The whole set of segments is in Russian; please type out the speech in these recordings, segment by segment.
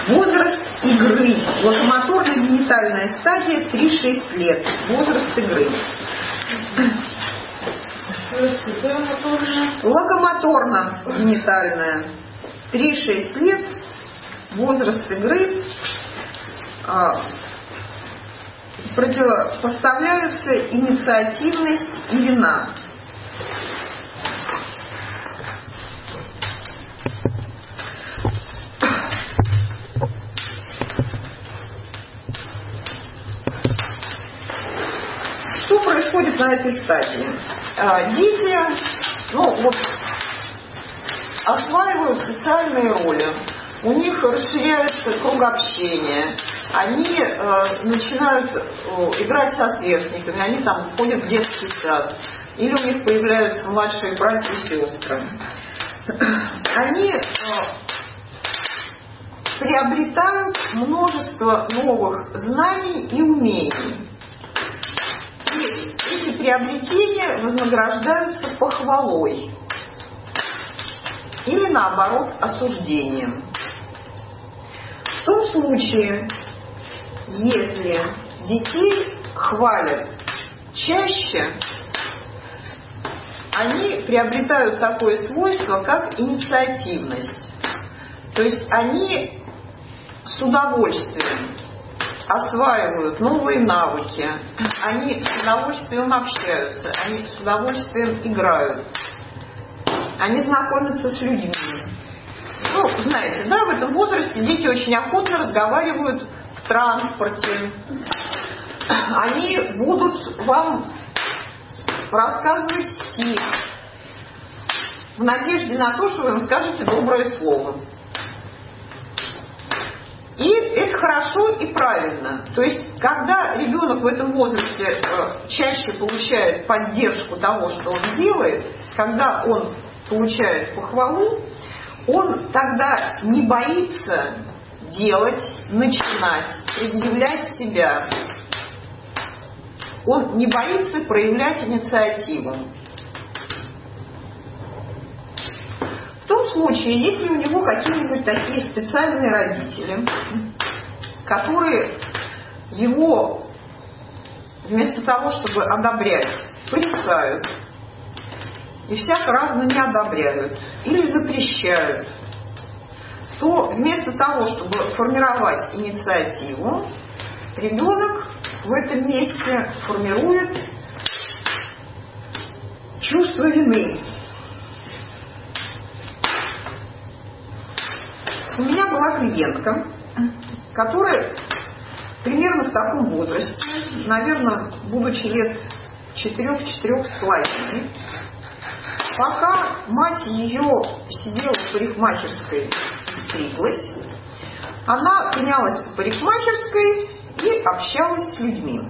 Возраст игры. Локомоторно-генитальная стадия 3-6 лет. Возраст игры. Локомоторно-генитальная 3-6 лет. Возраст игры. Противопоставляются инициативность и вина. Что происходит на этой стадии? Дети, осваивают социальные роли, у них расширяется круг общения, они начинают играть со сверстниками, они там ходят в детский сад, или у них появляются младшие братья и сестры. Они приобретают множество новых знаний и умений. И эти приобретения вознаграждаются похвалой или, наоборот, осуждением. В том случае, если детей хвалят чаще, они приобретают такое свойство, как инициативность. То есть они с удовольствием осваивают новые навыки, они с удовольствием общаются, они с удовольствием играют, они знакомятся с людьми. Знаете, да, в этом возрасте дети очень охотно разговаривают в транспорте. Они будут вам рассказывать стих в надежде на то, что вы им скажете доброе слово. И это хорошо и правильно. То есть, когда ребенок в этом возрасте чаще получает поддержку того, что он делает, когда он получает похвалу, он тогда не боится делать, начинать, предъявлять себя. Он не боится проявлять инициативу. В том случае, если у него какие-нибудь такие специальные родители, которые его вместо того, чтобы одобрять, порицают и всяко разно не одобряют или запрещают, то вместо того, чтобы формировать инициативу, ребенок в этом месте формирует чувство вины. У меня была клиентка, которая примерно в таком возрасте, наверное, будучи лет 4-4,5, пока мать ее сидела в парикмахерской и стриглась, она гонялась по парикмахерской и общалась с людьми.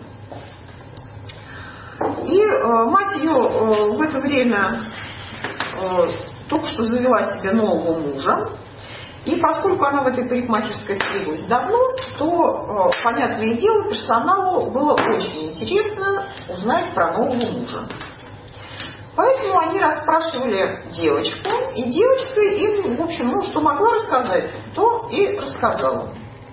И мать ее в это время только что завела себе нового мужа. И поскольку она в этой парикмахерской стриглась давно, то, понятное дело, персоналу было очень интересно узнать про нового мужа. Поэтому они расспрашивали девочку, и девочка им, в общем, что могла рассказать, то и рассказала.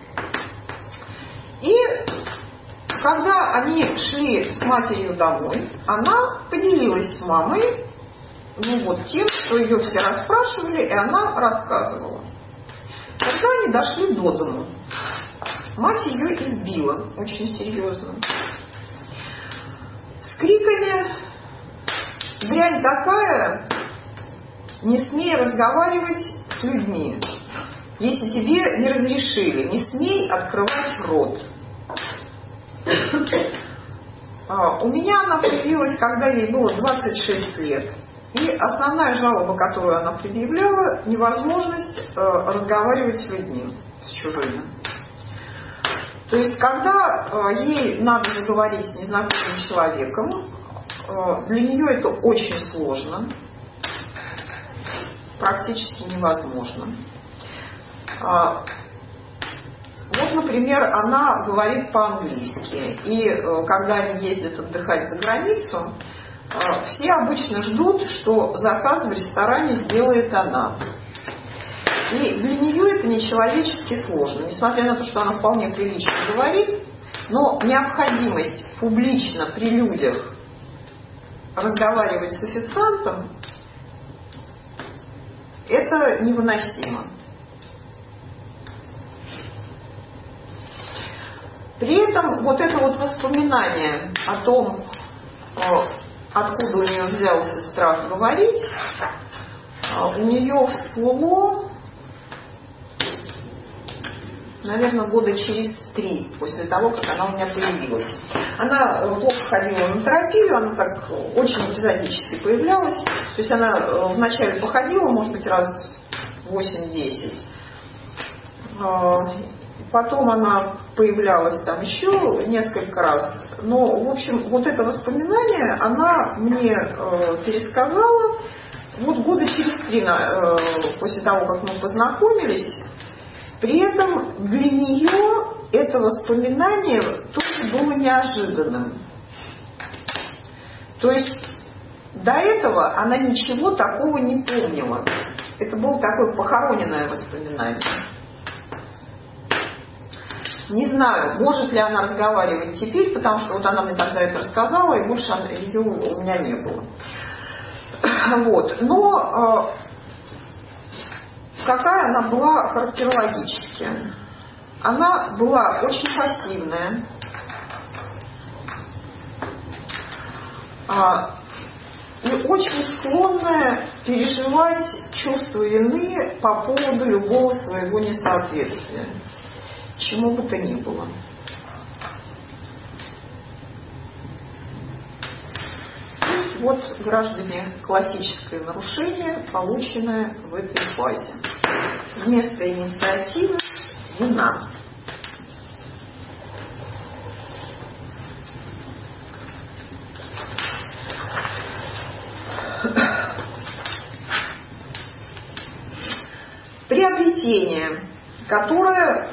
И когда они шли с матерью домой, она поделилась с мамой тем, что ее все расспрашивали, и она рассказывала. Когда они дошли до дому, мать ее избила очень серьезно. С криками: «Дрянь такая, не смей разговаривать с людьми, если тебе не разрешили, не смей открывать рот». У меня она появилась, когда ей было 26 лет. И основная жалоба, которую она предъявляла, невозможность разговаривать с людьми, с чужими. То есть, когда ей надо заговорить с незнакомым человеком, для нее это очень сложно, практически невозможно. Например, она говорит по-английски, и когда они ездят отдыхать за границу, все обычно ждут, что заказ в ресторане сделает она. И для нее это нечеловечески сложно. Несмотря на то, что она вполне прилично говорит, но необходимость публично при людях разговаривать с официантом — это невыносимо. При этом вот это вот воспоминание о том, откуда у нее взялся страх говорить, у нее всплыло, наверное, года через 3 после того, как она у меня появилась. Она плохо ходила на терапию, она так очень эпизодически появлялась. То есть она вначале походила, может быть, раз 8-10. Потом она появлялась там еще несколько раз. Но, в общем, вот это воспоминание она мне пересказала вот года через 3 после того, как мы познакомились. При этом для нее это воспоминание тоже было неожиданным. То есть до этого она ничего такого не помнила. Это было такое похороненное воспоминание. Не знаю, может ли она разговаривать теперь, потому что вот она мне тогда это рассказала, и больше ее у меня не было. Вот. Но какая она была характерологически? Она была очень пассивная, и очень склонная переживать чувство вины по поводу любого своего несоответствия, чему бы то ни было. Вот, граждане, классическое нарушение, полученное в этой фазе. Вместо инициативы – вина. Приобретение, которое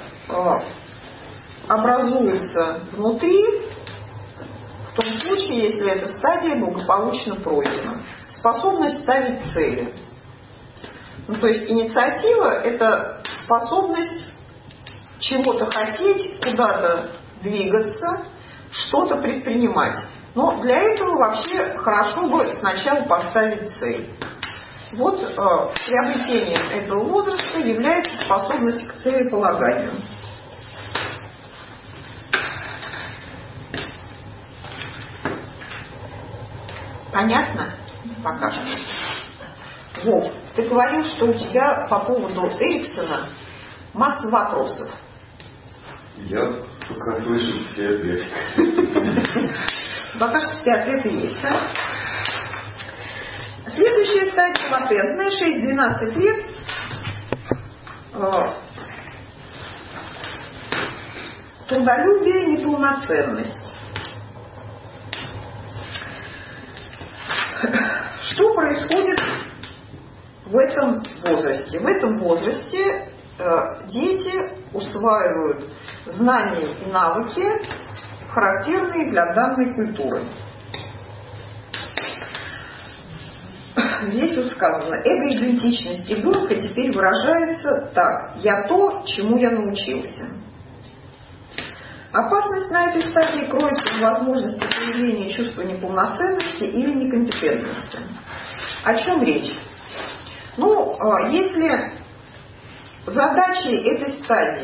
образуется внутри, в том случае, если эта стадия благополучно пройдена. Способность ставить цели. Ну, то есть инициатива – это способность чего-то хотеть, куда-то двигаться, что-то предпринимать. Но для этого вообще хорошо бы сначала поставить цель. Вот приобретением этого возраста является способность к целеполаганию. Понятно? Пока что. Вов, ты говорил, что у тебя по поводу Эриксона масса вопросов. Я пока слышу все ответы. Пока что все ответы есть, да? Следующая стадия латентная, 6-12 лет. Трудолюбие, неполноценность. Что происходит в этом возрасте? В этом возрасте дети усваивают знания и навыки, характерные для данной культуры. Здесь вот сказано, эго-идентичность ребенка теперь выражается так: «Я то, чему я научился». Опасность на этой стадии кроется в возможности появления чувства неполноценности или некомпетентности. О чем речь? Ну, если задачей этой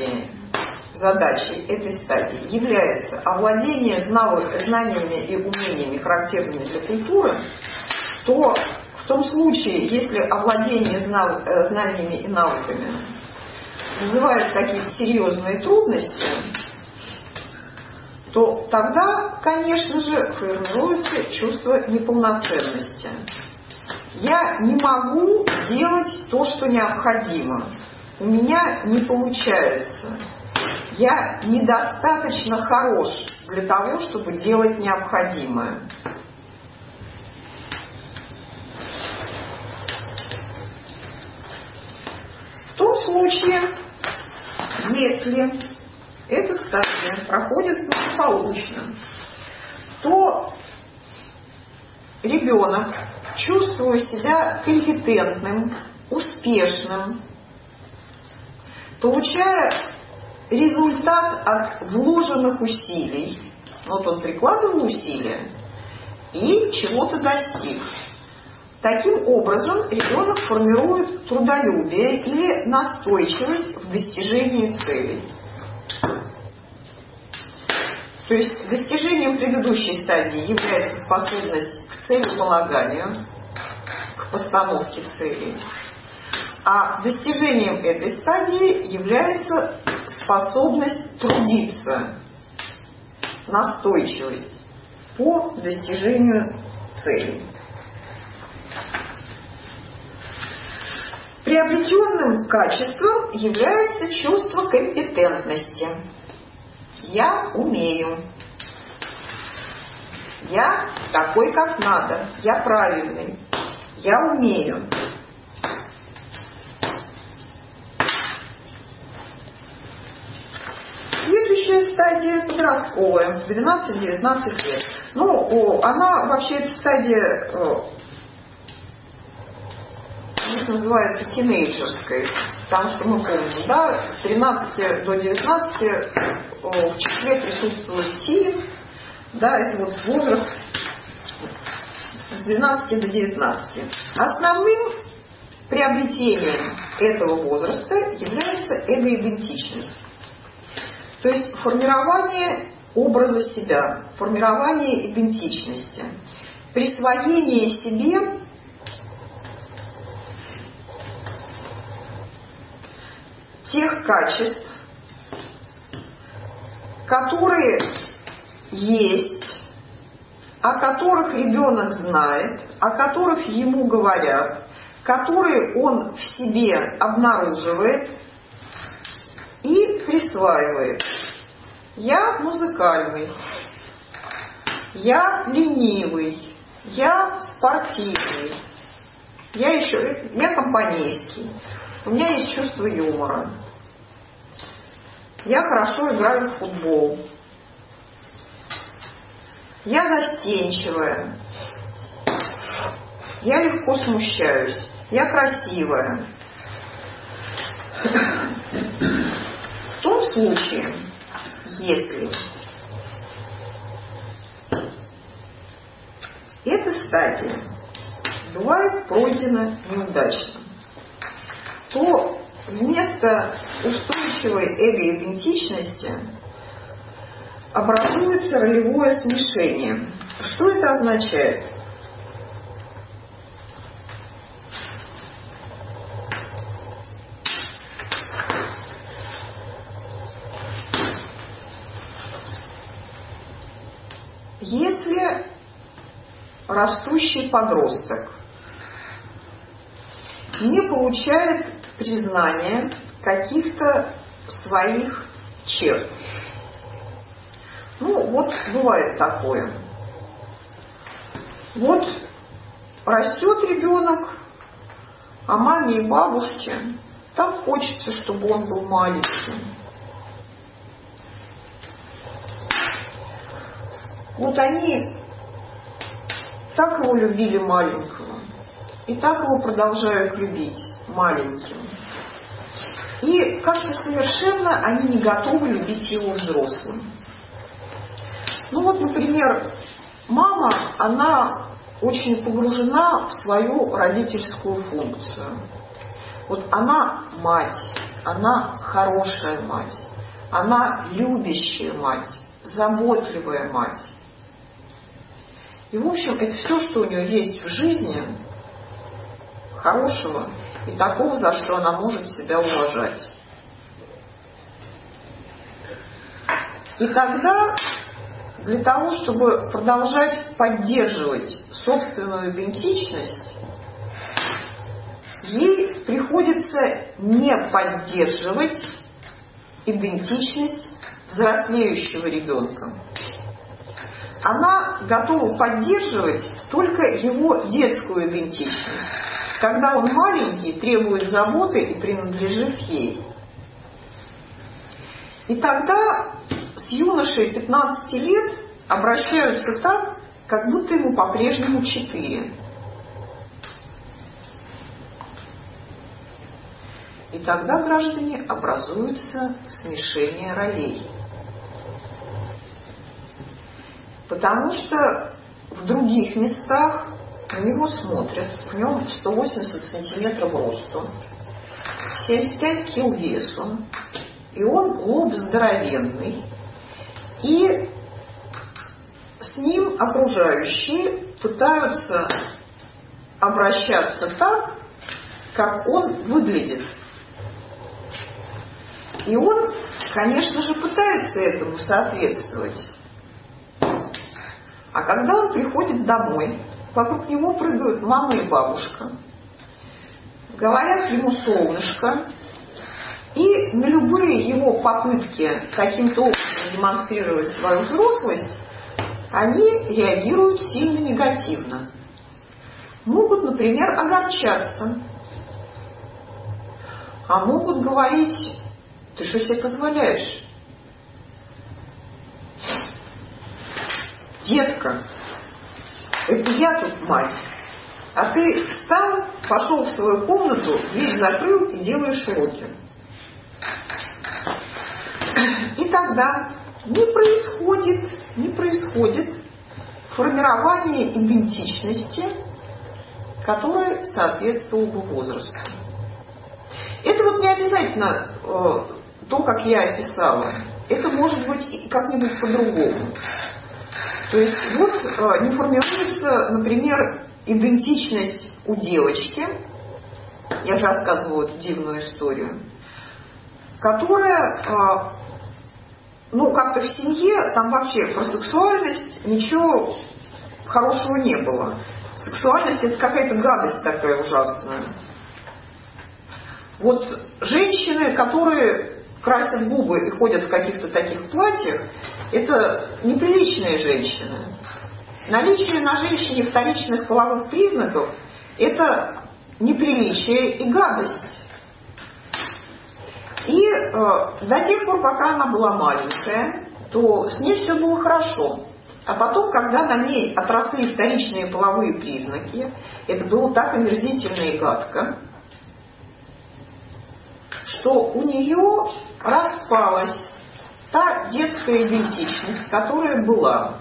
стадии является овладение знаниями и умениями, характерными для культуры, то в том случае, если овладение знаниями и навыками вызывает какие-то серьезные трудности, то тогда, конечно же, формируется чувство неполноценности. Я не могу делать то, что необходимо. У меня не получается. Я недостаточно хорош для того, чтобы делать необходимое. В том случае, если эта стадия проходит благополучно, то ребенок, чувствуя себя компетентным, успешным, получая результат от вложенных усилий. Вот он прикладывал усилия и чего-то достиг. Таким образом, ребенок формирует трудолюбие или настойчивость в достижении целей. То есть достижением предыдущей стадии является способность к целеполаганию, к постановке целей. А достижением этой стадии является способность трудиться, настойчивость по достижению целей. Приобретенным качеством является чувство компетентности. Я умею. Я такой, как надо. Я правильный. Я умею. Следующая стадия подростковая, 12-19 лет. Ну, она вообще, эта стадия называется тинейджерской, потому что мы помним, да, с 13 до 19 в числе присутствует тин, да, это вот возраст с 12 до 19. Основным приобретением этого возраста является эгоидентичность. То есть формирование образа себя, формирование идентичности, присвоение себе тех качеств, которые есть, о которых ребенок знает, о которых ему говорят, которые он в себе обнаруживает и присваивает. Я музыкальный, я ленивый, я спортивный, я компанейский, у меня есть чувство юмора, я хорошо играю в футбол, я застенчивая, я легко смущаюсь, я красивая. В том случае, если эта стадия бывает пройдена неудачно, то вместо устойчивой эгоидентичности образуется ролевое смешение. Что это означает? Если растущий подросток не получает признания каких-то своих черт, ну вот бывает такое. Вот растет ребенок, а маме и бабушке так хочется, чтобы он был маленьким. Вот они так его любили маленького, и так его продолжают любить маленьким. И как-то совершенно они не готовы любить его взрослым. Ну вот, например, мама, она очень погружена в свою родительскую функцию. Вот она мать, она хорошая мать, она любящая мать, заботливая мать. И, в общем, это все, что у нее есть в жизни хорошего и такого, за что она может себя уважать. И тогда для того, чтобы продолжать поддерживать собственную идентичность, ей приходится не поддерживать идентичность взрослеющего ребенка. Она готова поддерживать только его детскую идентичность, когда он маленький, требует заботы и принадлежит ей. И тогда с юношей 15 лет обращаются так, как будто ему по-прежнему 4. И И тогда, граждане, образуется смешение ролей. Потому что в других местах на него смотрят, в нем 180 сантиметров росту, 75 кил весу, и он лоб здоровенный, и с ним окружающие пытаются обращаться так, как он выглядит. И он, конечно же, пытается этому соответствовать. А когда он приходит домой, вокруг него прыгают мама и бабушка, говорят ему солнышко, и на любые его попытки каким-то образом демонстрировать свою взрослость, они реагируют сильно негативно. Могут, например, огорчаться, а могут говорить: ты что себе позволяешь? Детка, это я тут мать, а ты встал, пошел в свою комнату, дверь закрыл и делаешь уроки. И тогда не происходит формирование идентичности, которая соответствовала бы возрасту. Это вот не обязательно то, как я описала. Это может быть как-нибудь по-другому. То есть вот не формируется, например, идентичность у девочки, я же рассказывала эту дивную историю, которая, как-то в семье, там вообще про сексуальность ничего хорошего не было. Сексуальность — это какая-то гадость такая ужасная. Вот женщины, которые красят губы и ходят в каких-то таких платьях, это неприличные женщины. Наличие на женщине вторичных половых признаков – это неприличие и гадость. И до тех пор, пока она была маленькая, то с ней все было хорошо. А потом, когда на ней отросли вторичные половые признаки, это было так омерзительно и гадко, что у нее распалась та детская идентичность, которая была.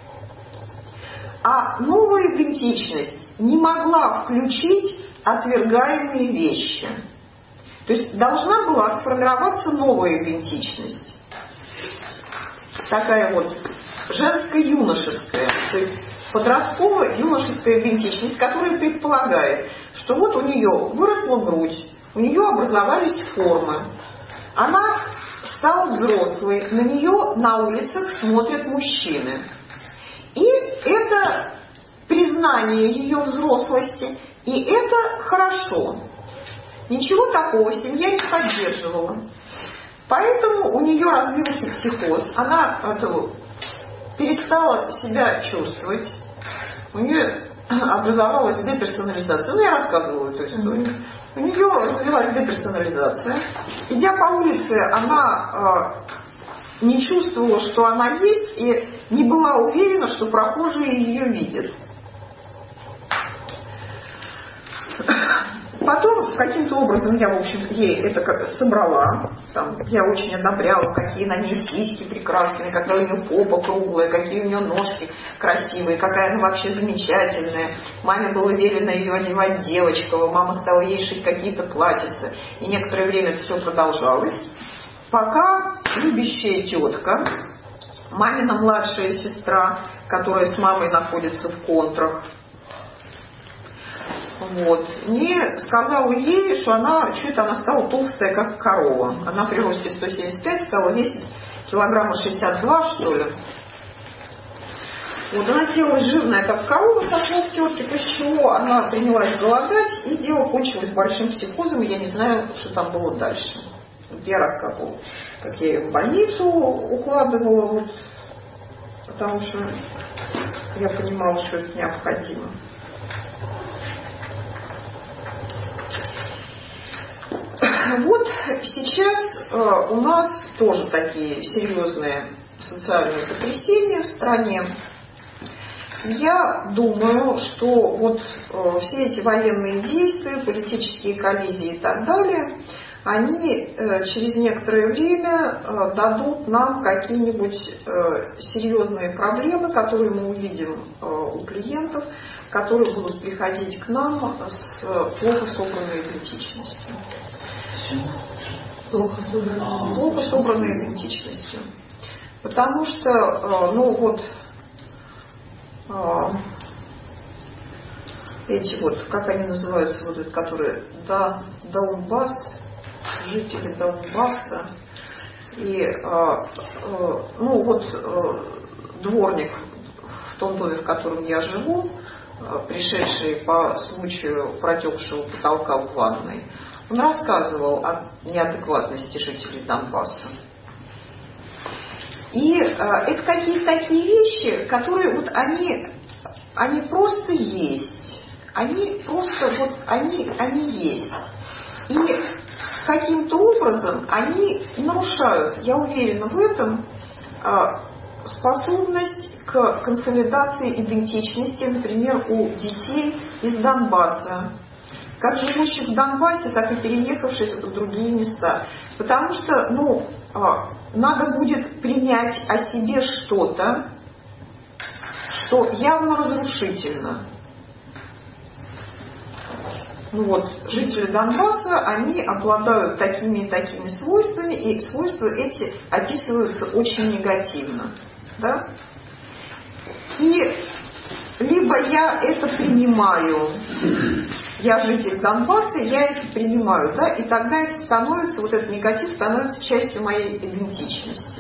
А новая идентичность не могла включить отвергаемые вещи. То есть должна была сформироваться новая идентичность. Такая вот женско-юношеская, то есть подростковая юношеская идентичность, которая предполагает, что вот у нее выросла грудь, у нее образовались формы, она стала взрослой, на нее на улицах смотрят мужчины. И это признание ее взрослости, и это хорошо. Ничего такого семья не поддерживала. Поэтому у нее развился психоз, она перестала себя чувствовать, у нее образовалась деперсонализация. Я рассказывала эту историю. У нее развилась деперсонализация. Идя по улице, она не чувствовала, что она есть, и не была уверена, что прохожие ее видят. Потом каким-то образом я, в общем, ей это собрала. Там, я очень одобряла, какие на ней сиськи прекрасные, какая у нее попа круглая, какие у нее ножки красивые, какая она вообще замечательная. Маме было велено ее одевать девочкова, мама стала ей шить какие-то платьицы. И некоторое время это все продолжалось, пока любящая тетка, мамина младшая сестра, которая с мамой находится в контрах, не сказала ей, что она стала толстая, как корова. Она при росте 175 стала весить килограмма 62, что ли. Она сделалась жирная, как корова, со слов тетки, после чего она принялась голодать, и дело кончилось большим психозом, и я не знаю, что там было дальше. Я рассказывала, как я ее в больницу укладывала, потому что я понимала, что это необходимо. Вот сейчас у нас тоже такие серьезные социальные потрясения в стране. Я думаю, что все эти военные действия, политические коллизии и так далее, они через некоторое время дадут нам какие-нибудь серьезные проблемы, которые мы увидим у клиентов, которые будут приходить к нам с плохо собранной идентичностью. Плохо собранной идентичностью. Потому что, эти вот, как они называются, вот эти, которые Донбасс, жители Донбасса, и дворник в том доме, в котором я живу, пришедший по случаю протекшего потолка в ванной, он рассказывал о неадекватности жителей Донбасса. И это какие-то такие вещи, которые вот они просто есть. Они просто они есть. И каким-то образом они нарушают, я уверена в этом, способность к консолидации идентичности, например, у детей из Донбасса, как живущих в Донбассе, так и переехавших в другие места. Потому что, надо будет принять о себе что-то, что явно разрушительно. Жители Донбасса, они обладают такими и такими свойствами, и свойства эти описываются очень негативно. Да? И либо я это принимаю, я житель Донбасса, я это принимаю, да, и тогда это становится, вот этот негатив становится частью моей идентичности.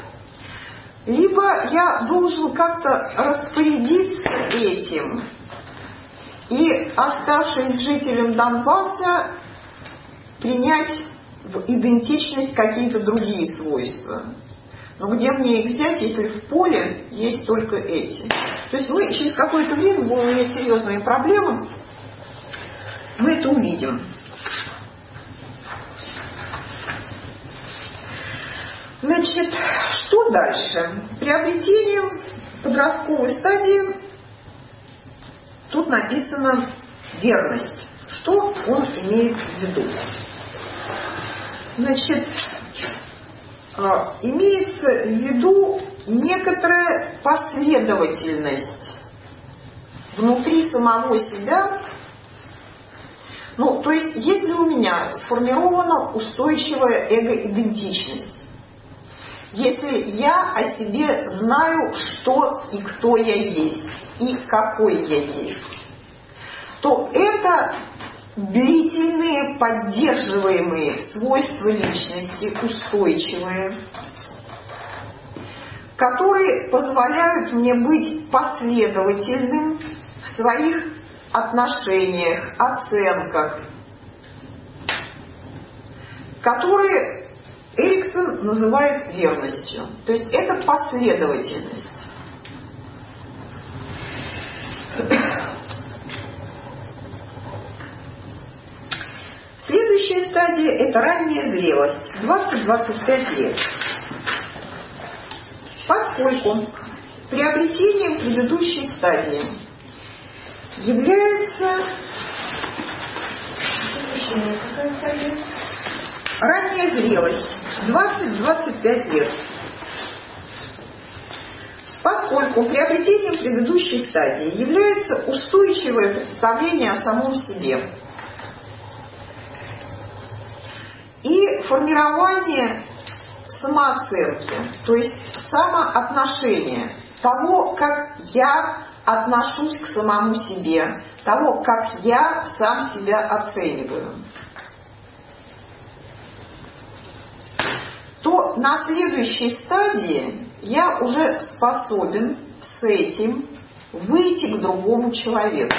Либо я должен как-то распорядиться этим, и, оставшись жителем Донбасса, принять в идентичность какие-то другие свойства. Но где мне их взять, если в поле есть только эти? То есть мы через какое-то время будем иметь серьезные проблемы. Мы это увидим. Значит, что дальше? Приобретением подростковой стадии тут написано верность. Что он имеет в виду? Значит, имеется в виду некоторая последовательность внутри самого себя. То есть, если у меня сформирована устойчивая эго-идентичность, если я о себе знаю, что и кто я есть, и какой я есть, то это длительные, поддерживаемые свойства личности, устойчивые, которые позволяют мне быть последовательным в своих отношениях, оценках, которые Эриксон называет верностью. То есть это последовательность. Следующая стадия – это ранняя зрелость, 20-25 лет. Поскольку приобретением предыдущей стадии является какая стадия? Ранняя зрелость, 20-25 лет. Поскольку приобретением предыдущей стадии является устойчивое представление о самом себе и формирование самооценки, то есть самоотношения, того, как я отношусь к самому себе, того, как я сам себя оцениваю, то на следующей стадии я уже способен с этим выйти к другому человеку.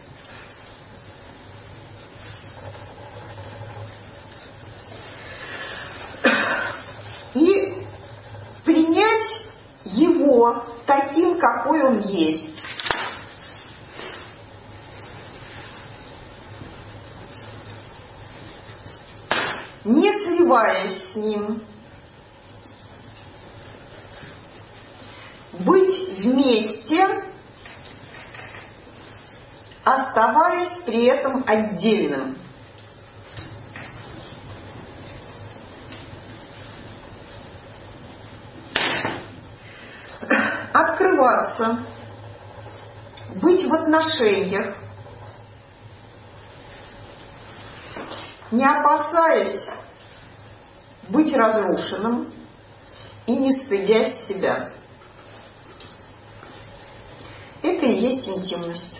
И принять его таким, какой он есть. Не сливаясь с ним. Быть вместе, оставаясь при этом отдельным. раскрываться, быть в отношениях, не опасаясь быть разрушенным и не стыдясь себя. Это и есть интимность.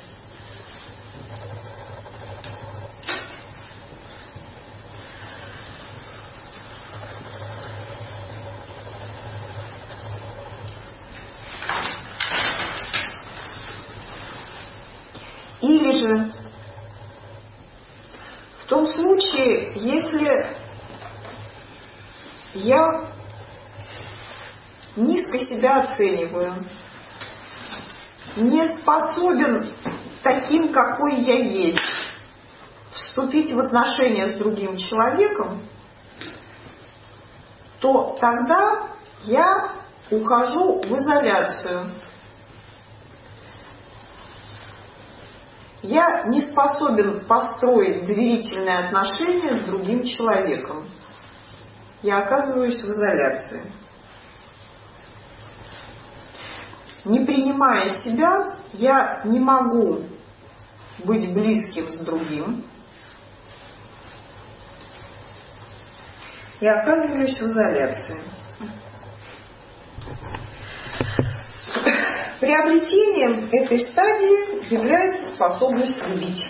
Или же в том случае, если я низко себя оцениваю, не способен таким, какой я есть, вступить в отношения с другим человеком, то тогда я ухожу в изоляцию. Я не способен построить доверительные отношения с другим человеком. Я оказываюсь в изоляции. Не принимая себя, я не могу быть близким с другим. Я оказываюсь в изоляции. Приобретением этой стадии является способность любить.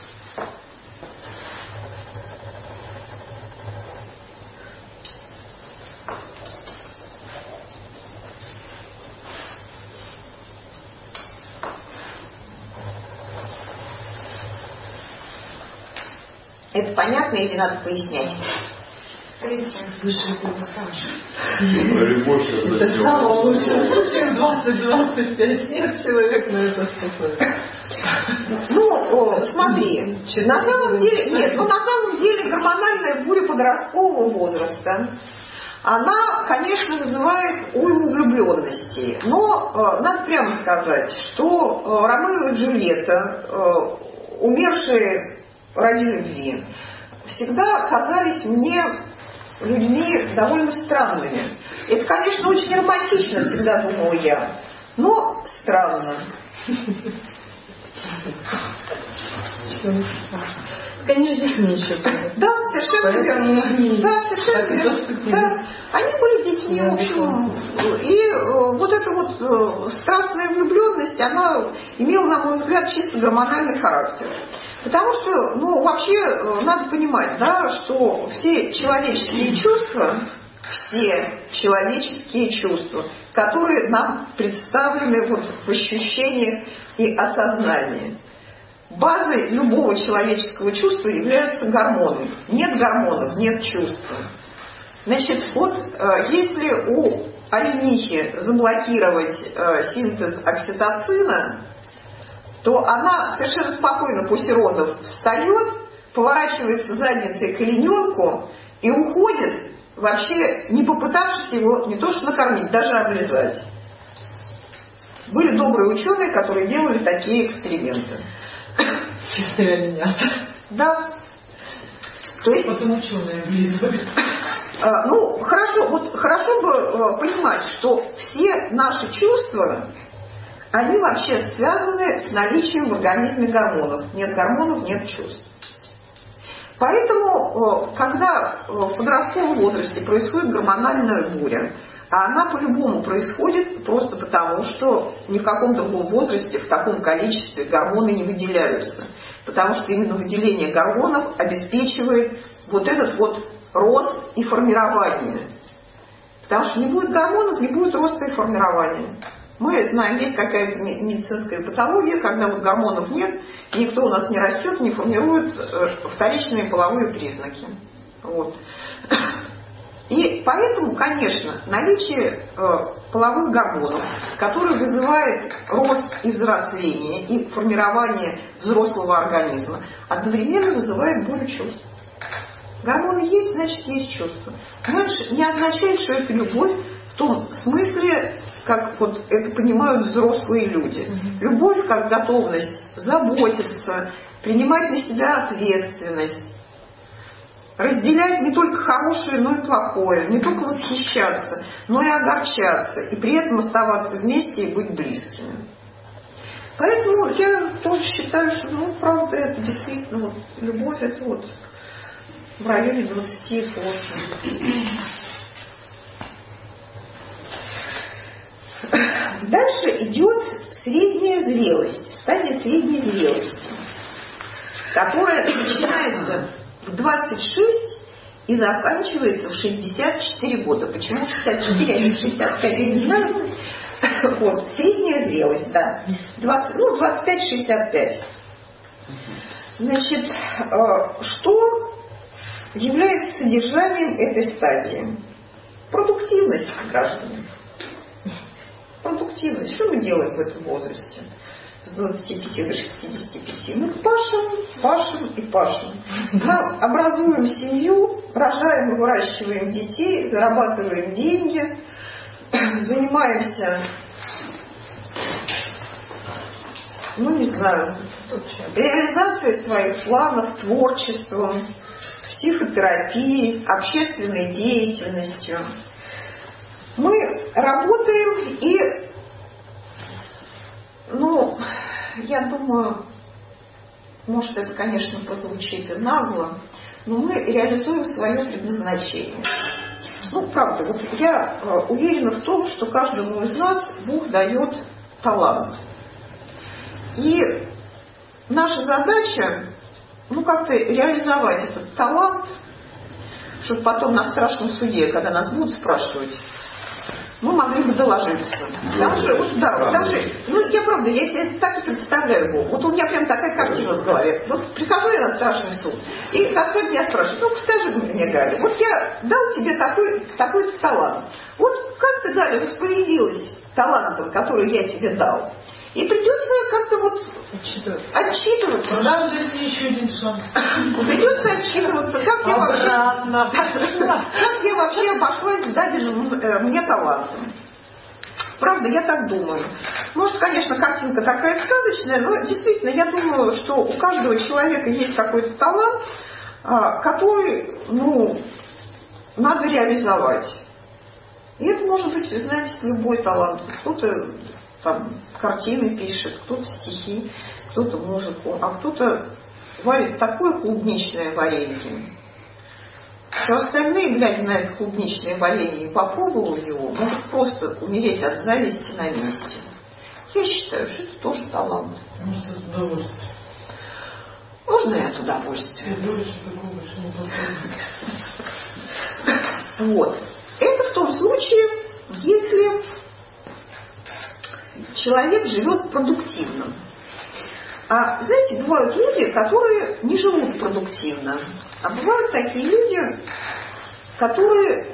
Это понятно или надо пояснять? Выше пилотаж. Это самое лучшее. Чем 20-25 лет человек на это способен. Ну, смотри, на самом деле гормональная буря подросткового возраста, она, конечно, вызывает уйму влюбленности. Но надо прямо сказать, что Ромео и Джульетта, умершие ради любви, всегда казались мне людьми довольно странными. Это, конечно, очень романтично, всегда думала я, но странно. Конечно, ничего. Да, совершенно верно. Да, совершенно верно. Да. Они были детьми, в общем. И вот эта вот страстная влюбленность, она имела, на мой взгляд, чисто гормональный характер. Потому что, вообще надо понимать, да, что все человеческие чувства, которые нам представлены вот в ощущениях и осознании, базой любого человеческого чувства являются гормоны. Нет гормонов, нет чувства. Значит, вот если у оленихи заблокировать синтез окситоцина, то она совершенно спокойно после родов встает, поворачивается задницей к олененку и уходит, вообще не попытавшись его не то что накормить, даже облизать. Были добрые ученые, которые делали такие эксперименты. Да. То есть, потом ученые облизывают. Хорошо бы понимать, что все наши чувства, они вообще связаны с наличием в организме гормонов. Нет гормонов, нет чувств. Поэтому, когда в подростковом возрасте происходит гормональная буря, а она по-любому происходит просто потому, что ни в каком другом возрасте в таком количестве гормоны не выделяются. Потому что именно выделение гормонов обеспечивает вот этот вот рост и формирование. Потому что не будет гормонов, не будет роста и формирования. Мы знаем, есть какая-то медицинская патология, когда вот гормонов нет, никто у нас не растет, не формирует вторичные половые признаки. Вот. И поэтому, конечно, наличие половых гормонов, которые вызывает рост и взросление, и формирование взрослого организма, одновременно вызывает бурю чувств. Гормоны есть, значит, есть чувства. Не означает, что это любовь в том смысле, как вот это понимают взрослые люди. Любовь как готовность заботиться, принимать на себя ответственность. разделять не только хорошее, но и плохое, не только восхищаться, но и огорчаться, и при этом оставаться вместе и быть близкими. Поэтому я тоже считаю, что, ну, правда, это действительно, вот, любовь, это вот в районе 28. Дальше идет средняя зрелость, стадия средней зрелости, которая начинается в 26 и заканчивается в 64 года. Почему 64, а не 65, я не знаю. Вот, средняя зрелость, да. 25-65. Значит, что является содержанием этой стадии? Продуктивность, граждане. Продуктивность. Что мы делаем в этом возрасте? С 25 до 65. Мы пашем и пашем. Мы образуем семью, рожаем и выращиваем детей, зарабатываем деньги, занимаемся, ну не знаю, реализацией своих планов, творчеством, психотерапией, общественной деятельностью. Мы работаем и, ну, я думаю, может это, конечно, прозвучит и нагло, но мы реализуем свое предназначение. Ну, правда, вот я уверена в том, что каждому из нас Бог дает талант. И наша задача, ну, как-то реализовать этот талант, чтобы потом на страшном суде, когда нас будут спрашивать, мы могли бы доложиться. Даже, вот, да, даже, ну, я правда, я себе так и представляю Бога. Вот у меня прям такая картина в голове. Вот прихожу я на страшный суд, и Господь меня спрашивает, ну, скажи мне, Галя, вот я дал тебе такой-то талант. Вот как ты, Галя, распорядилась талантом, который я тебе дал? И придется как-то вот отчитываться. Да, еще один шанс. Придется отчитываться, как я вообще обошлась с даденным мне талантом. Правда, я так думаю. Может, конечно, картинка такая сказочная, но действительно, я думаю, что у каждого человека есть какой-то талант, который, ну, надо реализовать. И это может быть, знаете, любой талант. Кто-то там картины пишет, кто-то стихи, кто-то музыку, а кто-то варит такое клубничное варенье, что остальные, глядя на это клубничное варенье и попробовав его, могут просто умереть от зависти на месте. Я считаю, что это тоже талант. Может, это удовольствие. Можно и от удовольствия. Вот. Это в том случае, если человек живет продуктивно. А знаете, бывают люди, которые не живут продуктивно. А бывают такие люди, которые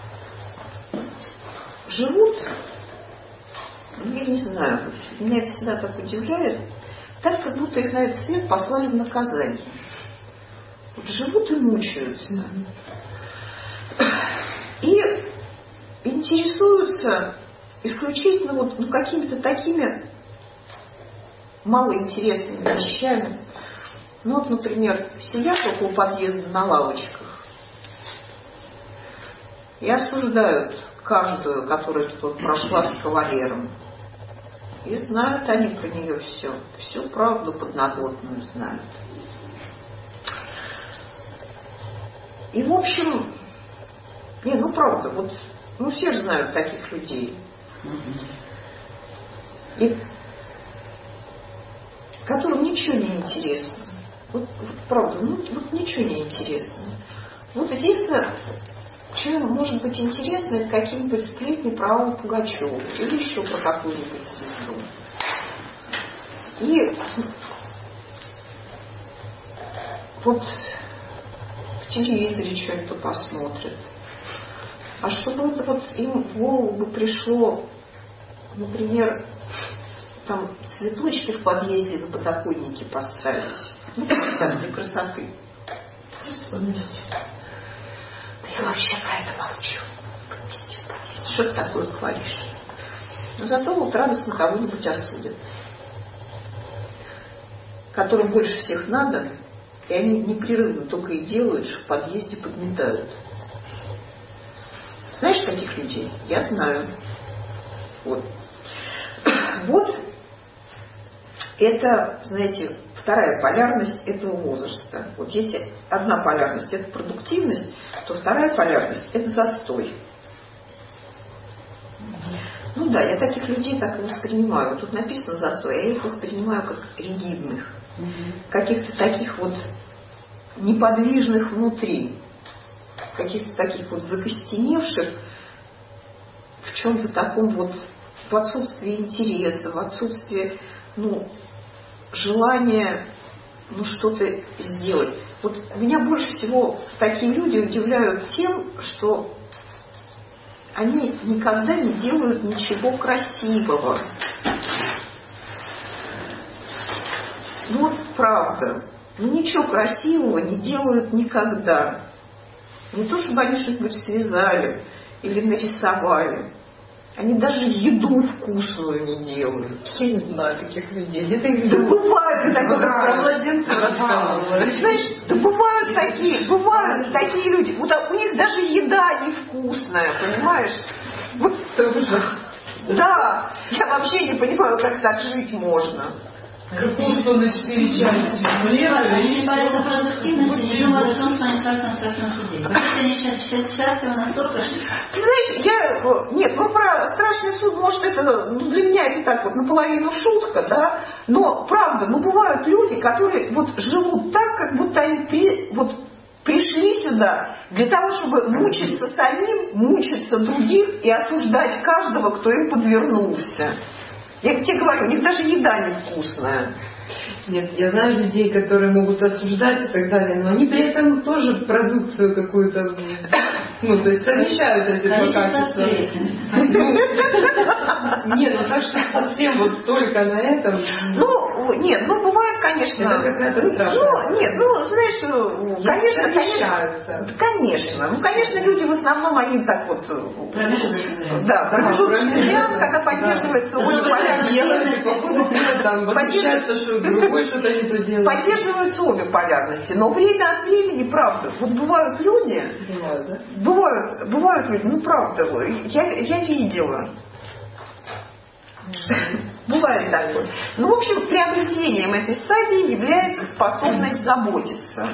живут, ну, я не знаю, меня это всегда так удивляет, так, как будто их на этот свет послали в наказание. Вот живут и мучаются. И интересуются исключительно вот, ну, какими-то такими малоинтересными вещами. Ну вот, например, сидят около подъезда на лавочках и осуждают каждую, которая тут прошла с кавалером. И знают они про нее все. Всю правду подноготную знают. И в общем, ну правда, вот, ну все же знают таких людей. И которым ничего не интересно. Вот правда, ну вот ничего не интересно. Вот единственное, что может быть интересно, это какие-нибудь сплетни про Аллу Пугачеву или еще про какую-нибудь звезду. И вот в телевизоре что-нибудь посмотрят. А чтобы это вот им в голову бы пришло, например, там цветочки в подъезде на подоконнике поставить. Ну, так, для красоты. Просто подместить. Да я вообще про это молчу. Подместить в подъезде. Что ты такое говоришь? Но зато вот радостно кого-нибудь осудят. Которым больше всех надо, И они непрерывно только и делают, что в подъезде подметают. Знаешь таких людей? Я знаю. Вот. Вот это, знаете, вторая полярность этого возраста. Вот если одна полярность – это продуктивность, то вторая полярность – это застой. Ну да, я таких людей так и воспринимаю. Тут написано застой, а я их воспринимаю как ригидных. Каких-то таких вот неподвижных внутри. Каких-то таких вот закостеневших в чем-то таком вот, в отсутствии интереса, в отсутствии, желания, что-то сделать. Вот меня больше всего такие люди удивляют тем, что они никогда не делают ничего красивого. Вот правда. Ничего красивого не делают никогда. Не то, чтобы они что-нибудь связали или нарисовали. Они даже еду вкусную не делают. Я не знаю таких людей. Да бывают такие. Про младенцев рассказывали. Знаешь, да бывают такие люди. Вот у них даже еда невкусная, понимаешь? Вот, да, я вообще не понимаю, как так жить можно. Капусту на 4 части. Они говорят о продуктивности, не думают о том, что они страшно худеют. Потому они сейчас счастливы настолько, что... Ты знаешь, про страшный суд, может, это, для меня это так вот наполовину шутка, да, но правда, бывают люди, которые вот живут так, как будто они пришли сюда для того, чтобы мучиться самим, мучиться других и осуждать каждого, кто им подвернулся. Я тебе говорю, у них даже еда невкусная. Нет, я знаю людей, которые могут осуждать и так далее, но они при этом тоже продукцию какую-то, то есть совмещают эти два качества. Нет, так что совсем вот только на этом. Бывает, конечно. Это какая-то страшная. Знаешь, конечно, люди в основном, они так вот... Промежуточный вариант, когда поддерживается обе полярности. Поддерживаются обе полярности, но время от времени, правда, вот бывают люди... Бывают, да? Бывают люди, правда, я видела. Бывает такое. В общем, приобретением этой стадии является способность заботиться.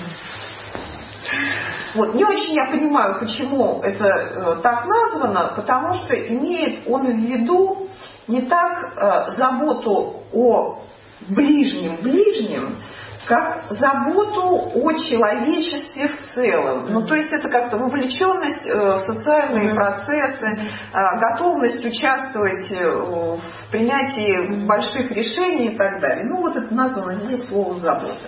Не очень я понимаю, почему это так названо, потому что имеет он в виду не так заботу о ближнем, как заботу о человечестве в целом. То есть это как-то вовлеченность в социальные процессы, готовность участвовать в принятии больших решений и так далее. Это названо здесь словом «забота».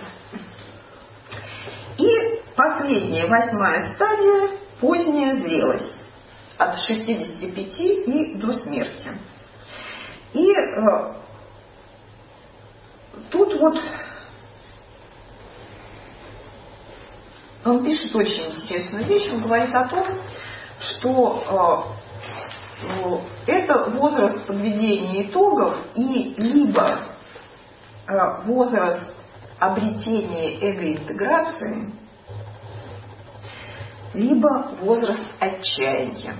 И последняя, 8-я стадия – поздняя зрелость. От 65 и до смерти. И тут он пишет очень интересную вещь. Он говорит о том, что это возраст подведения итогов и либо возраст обретения эгоинтеграции, либо возраст отчаяния.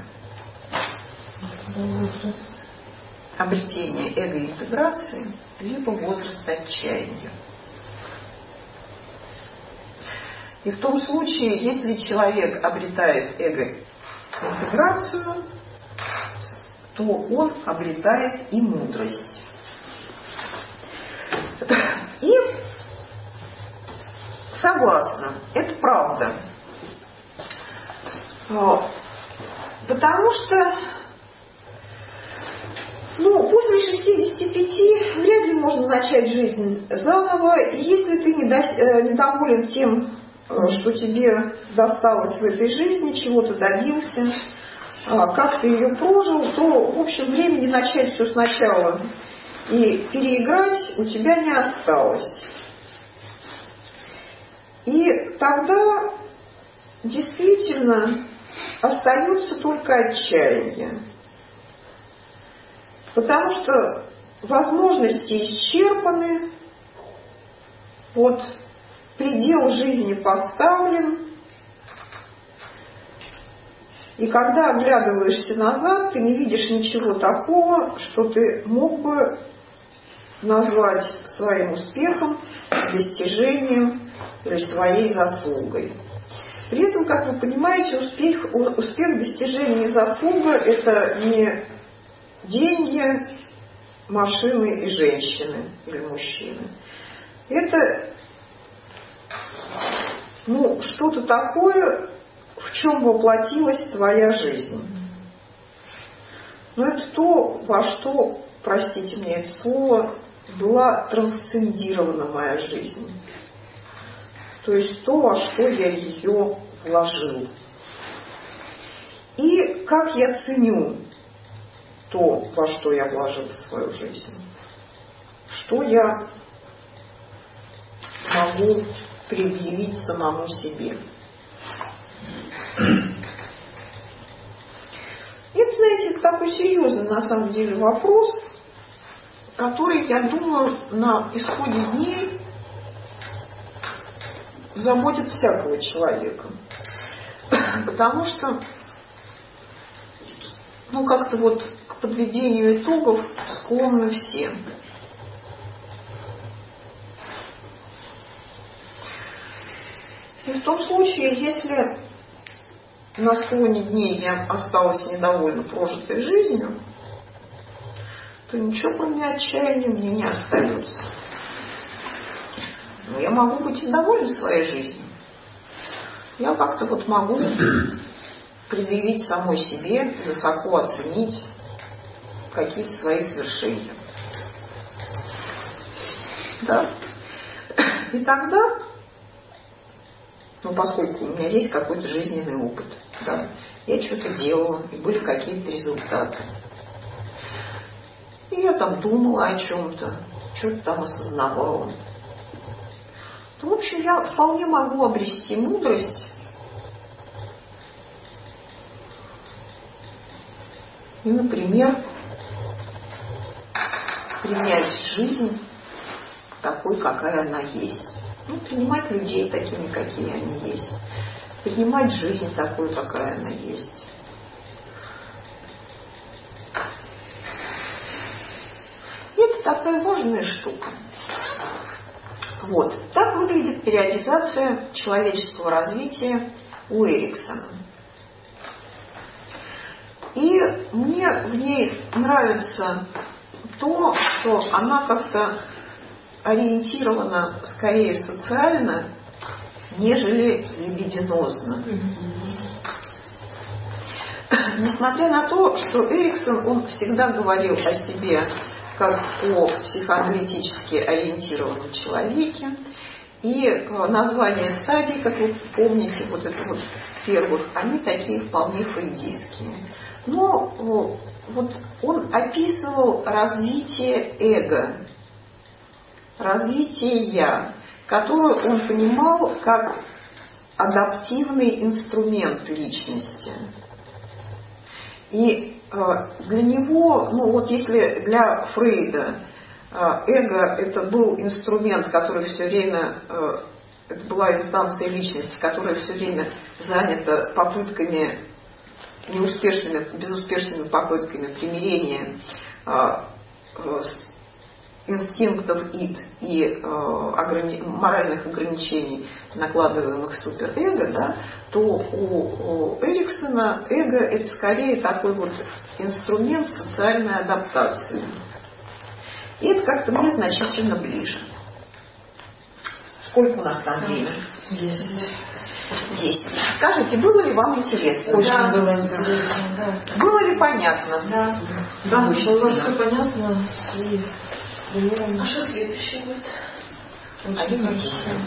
Обретение эгоинтеграции, либо возраст отчаяния. И в том случае, если человек обретает эгоинтеграцию, то он обретает и мудрость. И согласна, это правда. Потому что после 65 вряд ли можно начать жизнь заново. И если ты недоволен тем, что тебе досталось в этой жизни, чего ты добился, как ты ее прожил, то, в общем, времени начать все сначала и переиграть у тебя не осталось. И тогда действительно остается только отчаяние. Потому что возможности исчерпаны, предел жизни поставлен, и когда оглядываешься назад, ты не видишь ничего такого, что ты мог бы назвать своим успехом, достижением или своей заслугой. При этом, как вы понимаете, успех, достижение и заслуга – это не деньги, машины и женщины или мужчины. Это что-то такое, в чем воплотилась твоя жизнь. Но это то, во что, простите мне это слово, была трансцендирована моя жизнь. То есть то, во что я ее вложил. И как я ценю то, во что я вложил свою жизнь. Что я могу предъявить самому себе. Это, знаете, это такой серьезный на самом деле вопрос, который, я думаю, на исходе дней заботит всякого человека. Потому что, как-то к подведению итогов склонны все. И в том случае, если на склоне дней я осталась недовольна прожитой жизнью, то ничего, кроме отчаяния, мне не остается. Но я могу быть и довольна своей жизнью. Я как-то могу предъявить самой себе, высоко оценить какие-то свои свершения. Да? И тогда, поскольку у меня есть какой-то жизненный опыт, да, я что-то делала, и были какие-то результаты. И я там думала о чем-то, что-то там осознавала. В общем, я вполне могу обрести мудрость и, например, принять жизнь такой, какая она есть. Принимать людей такими, какие они есть. Принимать жизнь такой, какая она есть. И это такая важная штука. Так выглядит периодизация человеческого развития у Эриксона. И мне в ней нравится то, что она как-то ориентирована скорее социально, нежели либидинозно. Несмотря на то, что Эриксон, он всегда говорил о себе как о психоаналитически ориентированном человеке, и названия стадий, как вы помните, первых, они такие вполне фрейдистские. Но он описывал развитие эго, развитие «я», которое он понимал как адаптивный инструмент личности. И для него, если для Фрейда эго это был инструмент, который все время, это была инстанция личности, которая все время занята попытками, безуспешными попытками примирения инстинктов ид и моральных ограничений, накладываемых суперэго, да, то у Эриксона эго это скорее такой инструмент социальной адаптации. И это как-то мне значительно ближе. Сколько у нас там времени? 10. Скажите, было ли вам интересно? Очень было интересно, да. Было ли понятно? Да. Да, было все понятно. А что следующее будет? Очень хорошо.